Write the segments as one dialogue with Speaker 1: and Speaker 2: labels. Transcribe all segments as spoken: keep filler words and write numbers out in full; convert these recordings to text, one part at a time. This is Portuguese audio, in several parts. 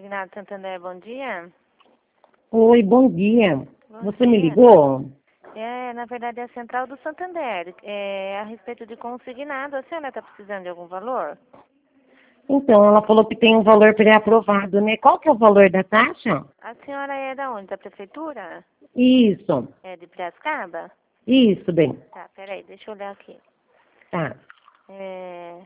Speaker 1: Consignado Santander, bom dia.
Speaker 2: Oi, bom dia.
Speaker 1: Bom
Speaker 2: Você me
Speaker 1: dia.
Speaker 2: ligou?
Speaker 1: É, na verdade é a central do Santander. É a respeito de consignado. A senhora está precisando de algum valor?
Speaker 2: Então, ela falou que tem um valor pré-aprovado, né? Qual que é o valor da taxa?
Speaker 1: A senhora é da onde? Da prefeitura?
Speaker 2: Isso,
Speaker 1: É de Piracicaba?
Speaker 2: isso, bem.
Speaker 1: Tá, peraí, deixa eu olhar aqui.
Speaker 2: Tá.
Speaker 1: É...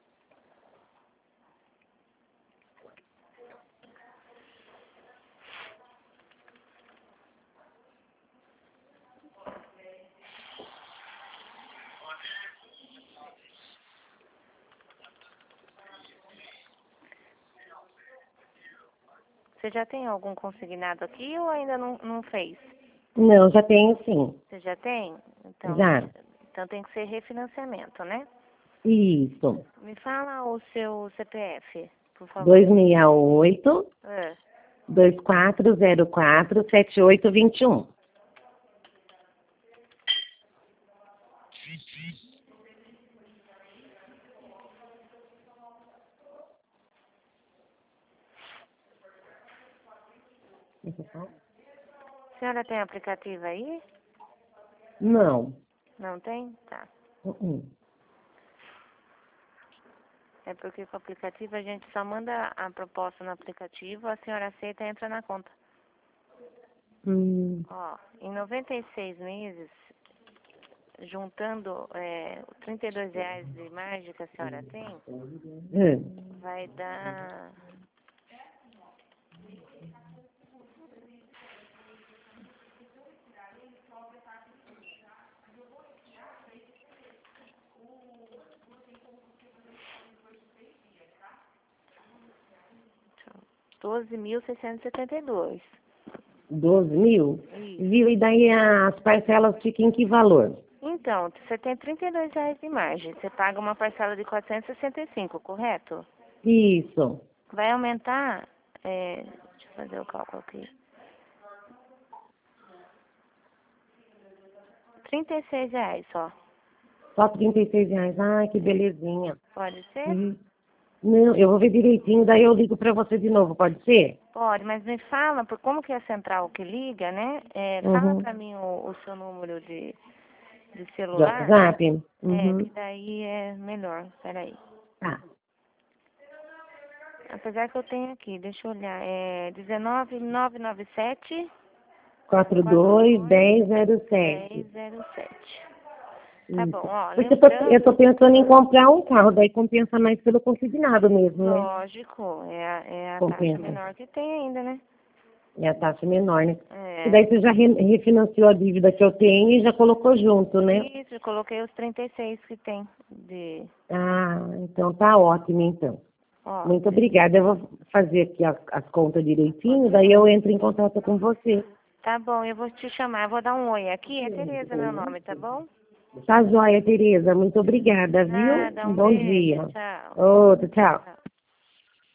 Speaker 1: Você já tem algum consignado aqui ou ainda não, não fez?
Speaker 2: Não, já tenho sim.
Speaker 1: Você já tem? Então,
Speaker 2: Já.
Speaker 1: então tem que ser refinanciamento, né?
Speaker 2: Isso.
Speaker 1: Me fala o seu C P F, por favor.
Speaker 2: dois seis oito,
Speaker 1: É.
Speaker 2: dois quatro zero quatro, sete oito dois um.
Speaker 1: A senhora tem aplicativo aí?
Speaker 2: Não.
Speaker 1: Não tem? Tá.
Speaker 2: Uh-uh.
Speaker 1: É porque com o aplicativo a gente só manda a proposta no aplicativo, a senhora aceita e entra na conta.
Speaker 2: Hum.
Speaker 1: Ó, em noventa e seis meses, juntando é, trinta e dois reais de margem que a senhora tem,
Speaker 2: É.
Speaker 1: vai dar... doze mil seiscentos e setenta e dois.
Speaker 2: doze mil?
Speaker 1: Isso.
Speaker 2: Viu? E daí as parcelas ficam em que valor?
Speaker 1: Então, você tem trinta e dois reais de margem. Você paga uma parcela de quatrocentos e sessenta e cinco, correto?
Speaker 2: Isso.
Speaker 1: Vai aumentar... É, deixa eu fazer o cálculo aqui. trinta e seis reais só.
Speaker 2: Só trinta e seis reais. Ai, que belezinha.
Speaker 1: Pode ser?
Speaker 2: Uhum. Não, eu vou ver direitinho, daí eu ligo pra você de novo, pode ser?
Speaker 1: Pode, mas me fala, por como que é a central que liga, né? É, fala
Speaker 2: Uhum.
Speaker 1: pra mim o, o seu número de, de
Speaker 2: De
Speaker 1: celular.
Speaker 2: WhatsApp?
Speaker 1: É,
Speaker 2: Uhum.
Speaker 1: que daí é melhor. Peraí.
Speaker 2: Tá.
Speaker 1: Apesar que eu tenho aqui, deixa eu olhar. É dezenove mil novecentos e noventa e sete,
Speaker 2: quatro
Speaker 1: quatro
Speaker 2: dois
Speaker 1: dois
Speaker 2: dez zero
Speaker 1: dez
Speaker 2: sete.
Speaker 1: zero sete. Tá bom,
Speaker 2: Isso.
Speaker 1: ó,
Speaker 2: Porque eu tô, eu tô
Speaker 1: lembrando,
Speaker 2: pensando em comprar um carro, daí compensa mais pelo consignado mesmo, né?
Speaker 1: lógico, é a, é a taxa
Speaker 2: Compensa.
Speaker 1: menor que tem ainda, né?
Speaker 2: É a taxa menor, né? E
Speaker 1: É.
Speaker 2: daí você já re- refinanciou a dívida que eu tenho e já colocou junto, né?
Speaker 1: Isso, eu coloquei os trinta e seis que tem de...
Speaker 2: Ah, então tá ótimo, então.
Speaker 1: Ó,
Speaker 2: Muito obrigada. Eu vou fazer aqui a- as contas direitinho, daí eu entro em contato com você.
Speaker 1: tá bom, eu vou te chamar, eu vou dar um oi aqui. É Tereza meu nome, tá bom?
Speaker 2: Tá joia, Tereza. Muito obrigada, viu?
Speaker 1: Nada,
Speaker 2: Um
Speaker 1: um
Speaker 2: bom
Speaker 1: beijo,
Speaker 2: dia.
Speaker 1: tchau.
Speaker 2: Outro, tchau.
Speaker 1: Tchau.